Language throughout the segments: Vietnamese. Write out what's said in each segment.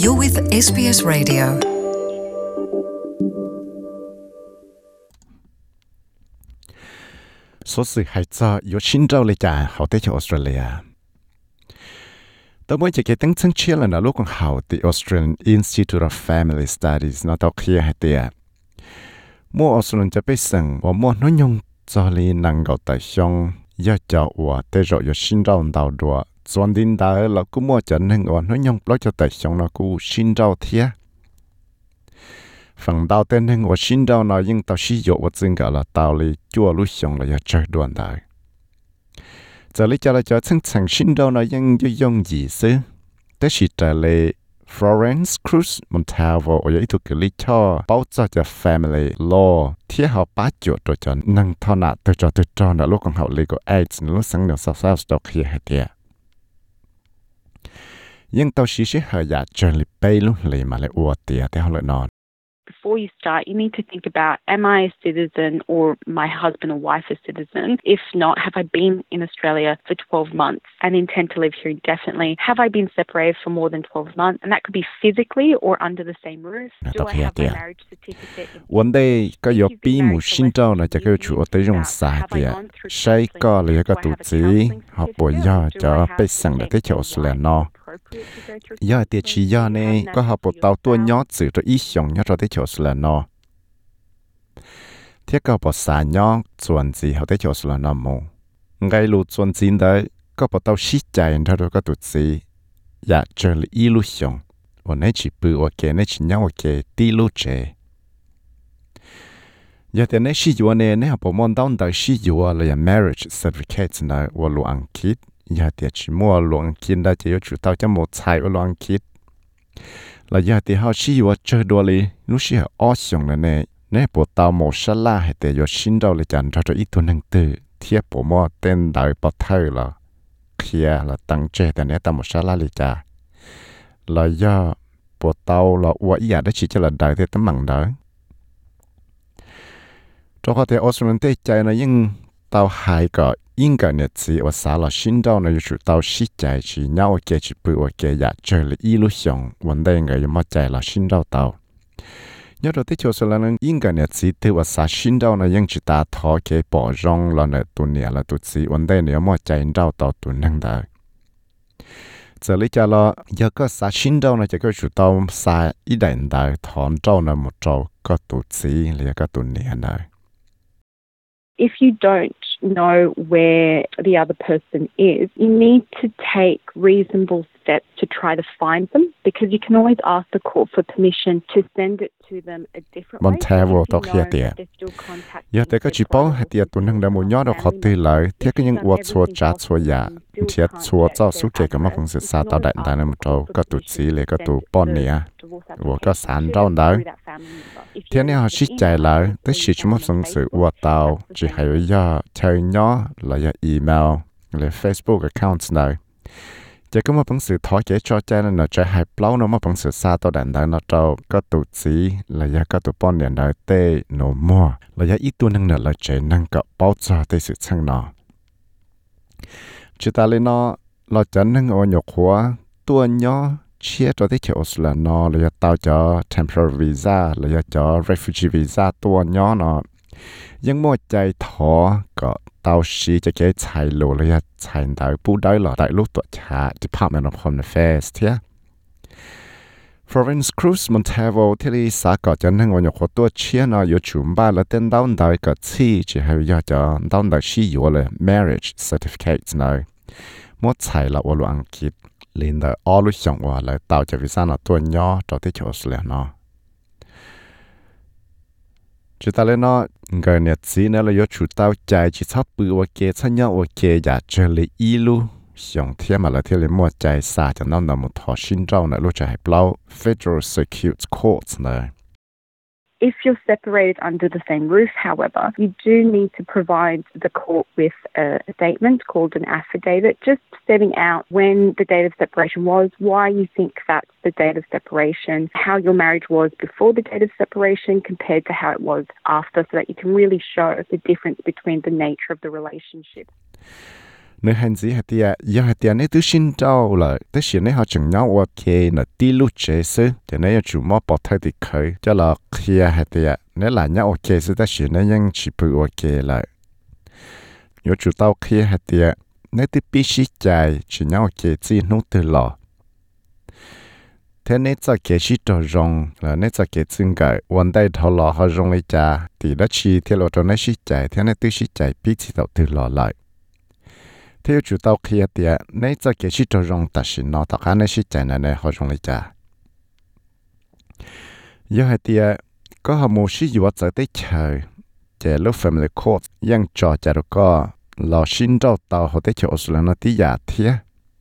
You're with SBS Radio. Số sự hay cho yếu sinh trâu lệ trả hậu tế cho Australia. Tôi mới chỉ cái tính chân chia là nó lúc còn hậu the Australian Institute of Family Studies nó tao kia hay tiệt. Mua Australian cho biết rằng và mua nó nhung cho li năng gọi tại xong do cho và tế rồi yếu sinh trâu đào đùa. Toàn tin đã là cũng mua cho nên và nó nhung lo cho tại xong nó cũng sinh trâu thiệt. Phần đầu tiên nên 我心到那应到是有我真个了道理做路上了要这段的。这里叫了叫层层心到那应就用意思，但是这里 Florence Cruz Montalvo 我有一套个里头包着叫 Family Law 贴好八九多叫能套那对照那路刚好 legal aids 路生了少少 stock 也还的。应到时是和呀这里背路里嘛来我的，但好了喏。 Before you start, you need to think about, am I a citizen or my husband or wife a citizen? If not, have I been in Australia for 12 months and intend to live here indefinitely? Have I been separated for more than 12 months? And that could be physically or under the same roof. Do I have my marriage certificate? Vấn đề có yếu bí mù sinh trâu là cho cái chủ tới dùng xả kìa. Sai có là cái tụ chỉ họ bồi do cho bê sẵn để tới chỗ là nó. Giờ thì chỉ giờ này có học bộ tàu tua nhỏ chữ cho ý xong nhỏ cho tới chỗ là nó. Thế có bộ xả nhỏ chuẩn gì họ tới chỗ là nó mù. Ngay lúc chuẩn gì đấy có bộ tàu xí chạy ra rồi có tụt gì. Dạ chờ là ý lúc xong. Và nãy chỉ bự ok nãy chỉ nhau ok tí lúc chế. Giờ thì nãy xí dùa này nãy học bộ môn đón tới xí dùa là marriage certificate này và lu ăn kít. Giờ thì chỉ mua luận kiến đã chỉ có chủ tao cho một xài ở luận kiến là giờ thì họ chỉ có chơi đùa li lúc xí họ ót xong này nè nè bộ tao một sát la hay để có xin đâu là chẳng cho ít tuần năng từ thiệp bộ mua tên đại bảo thơ là kia là tăng chếแต่nè tao một sát la li cha là giờ bộ tao là uổng ý đó chỉ cho là đại thế tấm bằng đó cho họ thì Australia tây chạy nó nhưng tao hai cái应该呢是我撒了新到呢就是到西在去鸟我给去不我给呀这里一路上问题个有么在了新到到nhớ rồi tới chỗ số là应该呢是对我撒新到呢应只打头给保障了呢多年了都是问题呢有么在到到多能的这里叫了有个撒新到呢这个是到撒一点的团招呢么招个都是了个多年的 If you don't know where the other person is, you need to take reasonable steps to try to find them because you can always ask the court for permission to send it to them a different way. Montero tao kia tiệt. Giờ tới cái chỉ bảo hay tiệt tụi năng đã muốn nhớ được họ từ lại, thế cái những vật xua trả xua giả, thiệt xua cho số kể cái mà cũng sẽ xa tao đại đại làm trâu, có tụt xí lấy có tụt bọn nè, và có sản rau đó. Thế nên họ xích chạy lại, tới chỉ chúng mất sự sự vật tao, chỉ hay với giờ chơi nhỏ là giờ email, là Facebook account này. Chỉ có một bằng sự thói chế cho cha nên là trẻ hay lâu nó một bằng sự xa tao đàn đại nó trâu có tụ gì là giờ có tụ bọn điện đại tê nổ mua là giờ ít tuần năng là trẻ năng cọ bao cho tê sự chăng nó chỉ ta lên nó là chẳng năng ở nhọc hóa tuần nhỏ chia cho tê chỗ là nó là giờ tao cho temporary visa là giờ cho refugee visa tuần nhỏ nó nhưng mà chạy thọ có tao sĩ cho cái chạy lộ là chạy đại bù đáy là đại lúc tuổi trả Department of Home Affairs thế Florence Cruz Montalvo thì lý xã có cho nên ngồi nhọc tuổi chia nó yếu chúng ba là tên đào đại cái chi chỉ hay giờ cho đào đại sĩ yếu là marriage certificate này một chạy là ở loạn kít lên tới ở lúc xong qua là tao cho visa nó tuổi nhỏ cho tới chỗ là nó chỉ ta lên nó người nhật sĩ nó là do chủ tao chạy chỉ sắp bự và kê sang nhau và kê giả chơi lấy ý lu xong thế mà là thế lấy mua chạy xa cho nó là một thọ sinh trâu này lúc chạy bao Federal Circuit Court này If you're separated under the same roof, however, you do need to provide the court with a statement called an affidavit, just setting out when the date of separation was, why you think that's the date of separation, how your marriage was before the date of separation compared to how it was after, so that you can really show the difference between the nature of the relationship. nơi hành gì hạt tiệt giờ hạt tiệt này tứ xin trâu lại tới xin này họ chừng nhau ok là tí lúc chế sư cho nên chủ mót bỏ thay thì khởi cho là khi hạt tiệt nếu là nhau ok sư tới xin này nhưng chỉ bự ok lại nhớ chủ tao khi hạt tiệt nếu tứ bị xí chạy chỉ nhau ok chỉ nút từ lò thế nên cho cái xí trâu rong là nên cho cái chân cái vấn đề thầu lò họ rong lấy cha thì đó chỉ theo lộ cho nên xí chạy thế nên tứ xí chạy bị chỉ tao từ lò lại theo chủ tàu kia thì nếu cho cái sự trò rong ta xin nó tất cả những sự chạy này họ rong lấy trả giờ thì có họ một sự gì vậy tới chờ chạy lúc family court ยัง trò chạy được có là xin trao tàu họ tới chỗ Australia nó tí giả thế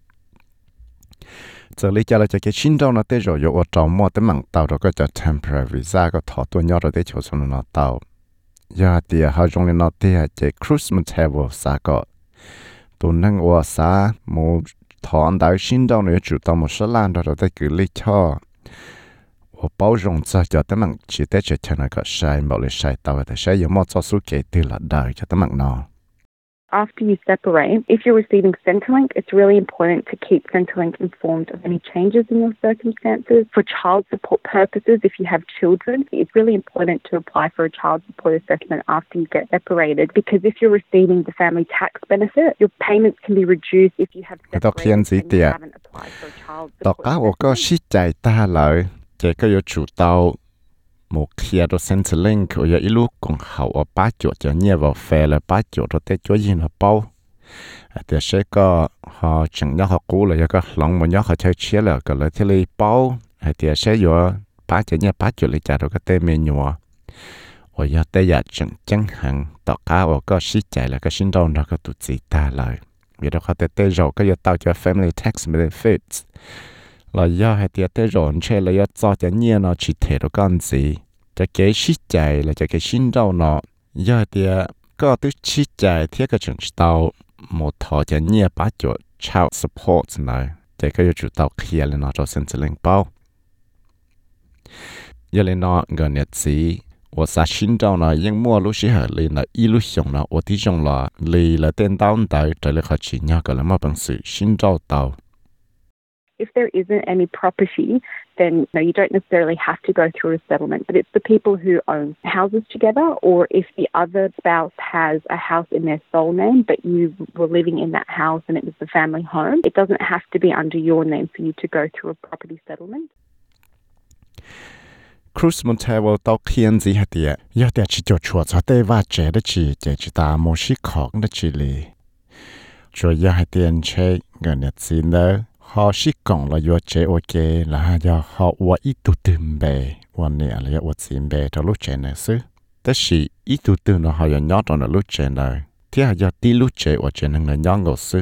giờ lấy trả là cái xin trao nó tới rồi ở trong mua tới mảng tàu rồi có cho temporary visa có thọ tôi nhớ rồi tới chỗ Australia nó tàu giờ thì họ rong lên nó tới chạy cruise travel sao có tụi năng ở xã một thọn đại sinh đâu nữa chủ tàu một số lan đó rồi tới cứ lấy cho ở bao rộng cho tấm bằng chỉ tới cho nó có sai bảo lấy sai tàu thì sai giống một số số kể từ là đời cho tấm bằng nó. After you separate, if you're receiving Centrelink, it's really important to keep Centrelink informed of any changes in your circumstances. For child support purposes, if you have children, it's really important to apply for a child support assessment after you get separated because if you're receiving the family tax benefit, your payments can be reduced if you have separated and you haven't applied for a child support assessment. Một khi đó Centrelink ở giờ lúc còn hậu ở bát chỗ cho nhiều vào phê là bát chỗ đó tới chỗ gì nó bao thì sẽ có họ chẳng nhớ họ cũ là có lòng mà nhớ họ chơi chia là cái là thế này bao thì sẽ có bát chỗ nhiều bát chỗ lấy trả được cái tên mình nhua ở giờ tới giờ chẳng hạn tất cả ở có xí chạy là cái sinh đâu nó có tụt gì ta lại vì đó họ tới rồi cái giờ tao cho family tax benefits là do hai tiệt tới rồi chơi là do cho cho nhiều nó chỉ thể được con gì cho cái xí chạy là cho cái sinh đâu nó do tiệt có tới xí chạy thiết cái trường tàu một thọ cho nhiều bác chỗ child support này để cái chủ tàu kia là nó cho Centrelink bao giờ lên nó gần nhất gì 我啥新招呢？因末路是合理呢，一路上呢，我的上了，离了电到到，这里开始那个了嘛，本事新招到。 If there isn't any property, then you don't necessarily have to go through a settlement, but it's the people who own houses together, or if the other spouse has a house in their sole name, but you were living in that house and it was the family home, it doesn't have to be under your name for you to go through a property settlement. Cruise Montreal 到天子下底，要点去就出在对话者的去，这去打模式考的去里，主要还点车个日子呢。họ chỉ còn là do chế ok là do họ qua ít tu từng bề quan niệm là do tiền bề trong lúc chế này xứ, tất sĩ ít tu từng nó họ do nhớ trong lúc chế này, thì họ do tí lúc chế ở trên năng là nhớ ngộ xứ,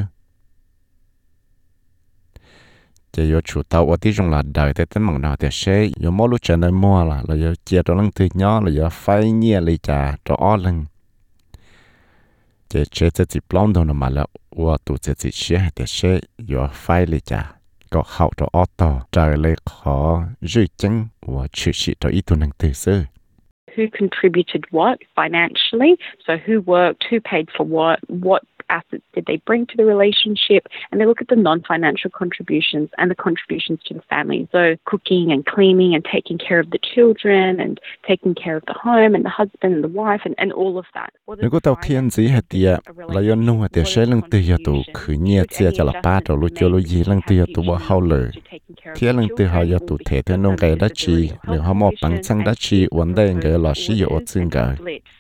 chỉ do chủ tàu ở tí trong là đời tới tính bằng nào thì sẽ do mỗi lúc chế này mua là do chia trong lăng từ nhớ là do phải nhẹ lấy trả cho ó lăng, chỉ chế chỉ plong đâu mà là 我肚子这些的些要费力家，个好的奥多，这类可日经我去世的一度能得是。 Who contributed what financially? So who worked, who paid for what assets did they bring to the relationship? And they look at the non-financial contributions and the contributions to the family. So cooking and cleaning and taking care of the children and taking care of the home and the husband and the wife and all of that. Nếu có tàu thiên gì hết thì là do nung hết thì sẽ lần từ giờ tụ khử nhẹ chia cho là ba đầu lúc cho lúc gì lần từ giờ tụ bỏ hao lử. Thế lần từ họ giờ tụ thể theo nung cái đất chi, nếu họ một bằng chân đất chi, vấn đề cái là sử dụng chân cái.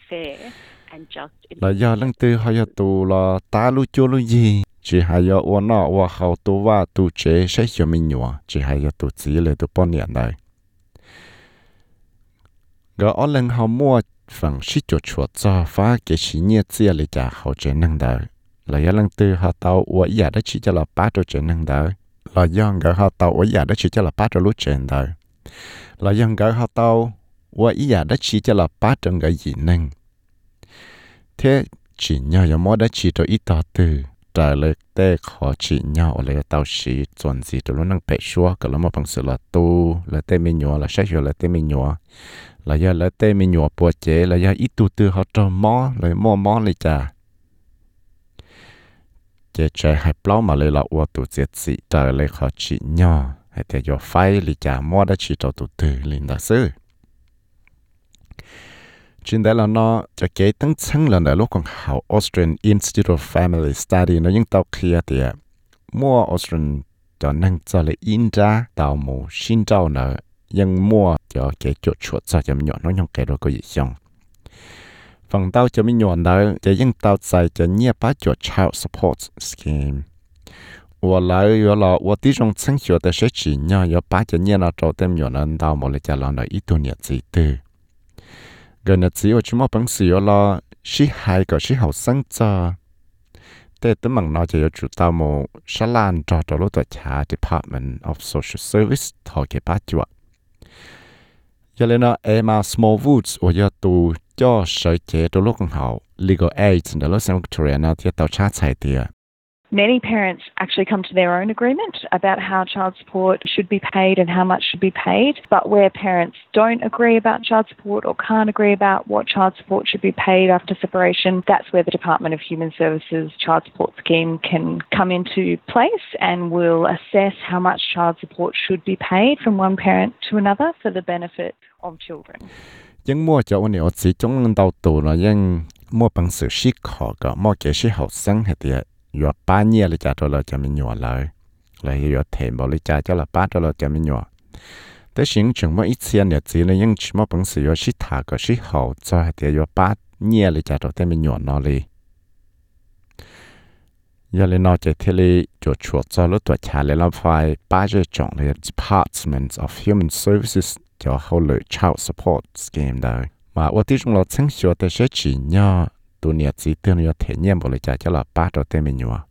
Là do lần từ họ giờ tụ là ta lúc cho lúc gì, chỉ hay giờ ôn nọ và hậu tụ và tụ chế sẽ cho mình nhọ, chỉ hay giờ tụ chỉ là tụ bao nhiêu này. Cái ở lần họ mua phần sĩ cho chuột cho phá cái sĩ nhẹ chia lại trả họ chế năng đời. Là do lần từ họ tàu và giả đó chỉ cho là ba trò chế năng đời. Là do người họ tàu và giả đó chỉ cho là ba trò lúc chế đời. Là do người họ tàu và giả đó chỉ cho là ba trò cái gì năng. Thế chỉ nhau có mỗi đó chỉ cho ít tàu từ. Trả lời tế khó chỉ nhau là tàu sĩ chuẩn gì cho nó năng bệ xua. Cái là một bằng sự là tu, là tế mình nhỏ, là sách hiểu là tế mình nhỏ. Là do là tế mình nhỏ bùa chế, là do ít tu tư họ cho mó, là mó lấy trả. chế chế hay bao mà lấy là ô tụ chế chỉ trở lấy khó chỉ nhỏ hay thì do phải lý trả mua đã chỉ cho tụ từ liền đó sư trên đây là nó cho cái tăng chân lần đó lúc còn học Austrian Institute of Family Study nó những tàu kia thì mua Austrian cho năng cho lấy in ra tàu mù xin trâu nữa nhưng mua cho cái chuột chuột cho chấm nhọn nó nhông cái đó có gì xong phần tàu cho mình nhọn đó cho những tàu xài cho nhẹ bá chuột child support scheme 我来有了，我这种成学的是几年，有8几年了，找点有人到我们家来了一多年子的。个呢，只有这么本事有了，是还个是好生着。แต่ตัวมันน่าจะ有主到么沙兰找到了ตัว查 Department of Social Service 讨给八角。有了呢，Emma Smallwoods 我要读叫谁接到了更好 Legal Aid 的了 Secretary 呢，ที่到查才的。 Many parents actually come to their own agreement about how child support should be paid and how much should be paid. But where parents don't agree about child support or can't agree about what child support should be paid after separation, that's where the Department of Human Services Child Support Scheme can come into place and will assess how much child support should be paid from one parent to another for the benefit of children. ยังมั่วจะวันนี้我始終能到到呢，ยังมั่ว本事思考個，มั่ว嘅是後生係啲。有8年了，就了就没有了，了有填饱了就了8了就没有。但是怎么1000日子呢？因怎么本事有是他个是好在的有8年了就都没有那里。要来那这天里就出做了多查来了块8这种的 Department of Human Services 叫后来 Child Support Scheme 的。嘛，我这种了曾学的是几年。ตัวเนี่ยจีเตือน有thể验不了家就了8到对面有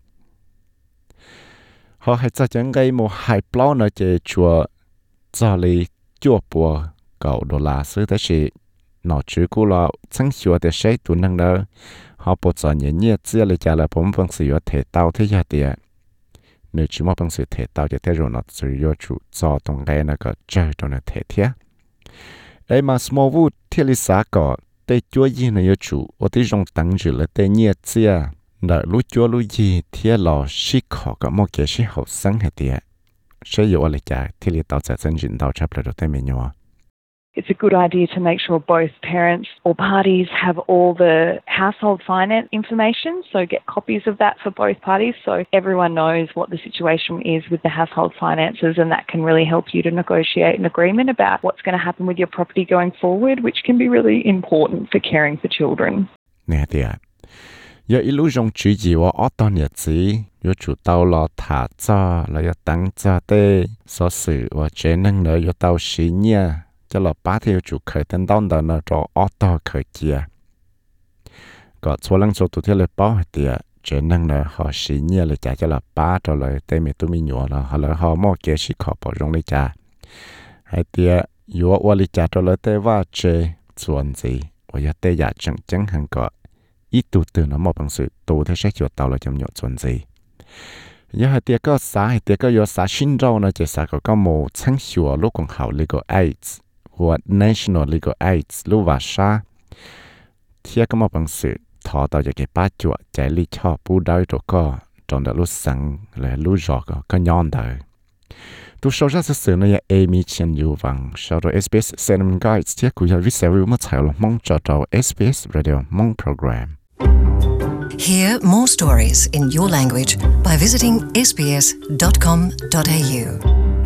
họ hay cho chẳng gây một hai plau nó chơi chùa cho lấy chùa bùa cậu đô la sư thế thì nó chú cú là chẳng chùa để xây tụ năng đó họ bộ cho nhẹ nhẹ chia lấy cha là bốn bằng sự có thể tao thế gia tiền nếu chỉ một bằng sự thể tao thì thế rồi nó chỉ có chủ cho tông cái nó có chơi trong nó thể thiết ấy mà Smallwood thiết lý xã cóแต่จัวยีนายจูว่าที่จงตั้งจุดเลยแต่เนี่ยเจ้าเดรู้จัวรู้ยีเที่ยหล่อชิขอกับมอเกชิหกสังเหตียใช่อยู่อะไรจ้าที่เรียกต่อจากเส้นจินต่อชับเลยตัวเมนู It's a good idea to make sure both parents or parties have all the household finance information, so get copies of that for both parties so everyone knows what the situation is with the household finances, and that can really help you to negotiate an agreement about what's going to happen with your property going forward, which can be really important for caring for children. Nè thì giờ ilu trong chữ gìว่าอตอนเนี่ยจี有主到了他做了要当做的所事我这能了有到10年cho là 8 theo chủ khởi tên đón đó nó cho auto khởi kia có số lần số tụi theo là bao thì chế năng là họ xí nhẹ là trả cho là 8 cho là tên mình tụi mình nhỏ là họ là họ mua cái xí khó bỏ rong lấy trả hay thì yếu qua lấy trả cho là tênว่าchế chuẩn gì và giờ tên giả chẳng chẳng hàng có ít tụi từ nó một bằng sự tụi theo sẽ chuột tàu là chấm nhọ chuẩn gì giờ hay thì có xã hay thì có yếu xã sinh rau nó chỉ xã có mộtชั้นชัวลูกของเขา legal aids或 National Legal Aids หรือว่าชาเทียก็มาบังสือถอต่อจากป้าจั่วใจลิชอบผู้ได้ตัวก็จนได้รู้สังและรู้จอกก็ย้อนได้ตัวโซเชียลสื่อเนี่ยเอมี่เชียนยูวังชาวตัว SBS Cinema Guides เทียกุยาวิเศษวิวมาถ่ายลงมองจอตัว SBS Radio มองโปรแกรม Hear more stories in your language by visiting sbs.com.au